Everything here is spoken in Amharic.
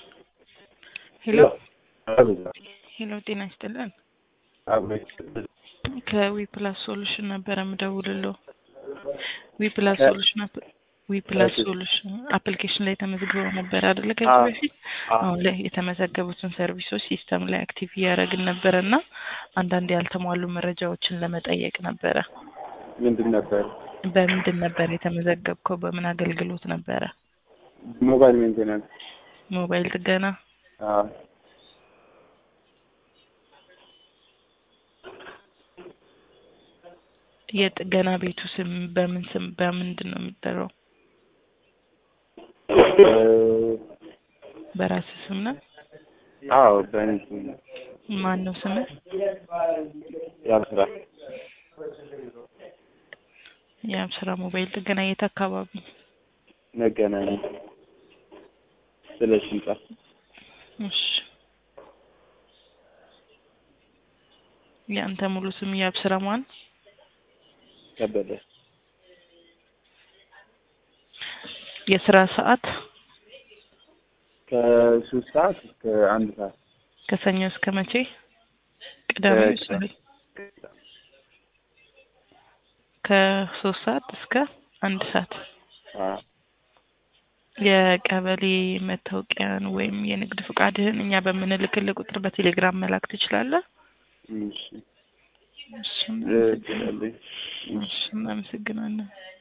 ሄሎ ሄሎ ጤና ይስጥልን። ከዊፕላስ ሶሉሽን ነበር የምደውልልዎ። ዊፕላስ ሶሉሽን አፕሊኬሽን ላይ ተመዝግበው ነበር አይደል? ከዚህ በፊት አሁን ላይ የተመዘገቡትን ሰርቪሶች ሲስተም ላይ አክቲቭ እያደረግን ነበርና አንዳንድ ያልተሟሉ መረጃዎችን ለመጠየቅ ነበረ። ምንድን ነበር? በምንድን ነበር የተመዘገብከው? በምን አገልግሎት ነበረ? ሞባይል ሜንቴናንስ። ሞባይል ጥገና። የጥገና ቤቱ ስም በምንድን ነው የሚጠራው? በራስ ስም ነው? አዎ በእኔ ስም ነው። ማን ነው ስም? ያብስራ። ያብስራ ሞባይል ጥገና። የት አካባቢ? መገናኛ ስለሽ ህንጻ። እሺ ያንተ ሙሉ ስም ያብስራ ማን? ከበደ። የስራ ሰዓት? ከ3 ሰዓት እስከ 1 ሰዓት። ከሰኞ እስከ መቼ? ቅዳሜ? ከ3 ሰዓት እስከ 1 ሰዓት። የቀበሌ መታወቂያን ወይም የንግድ ፍቃድህን እኛ በምንልክልህ ቁጥር በቴሌግራም መላክ ትችላለህ? እሺ። እሺ እናመሰግናለን።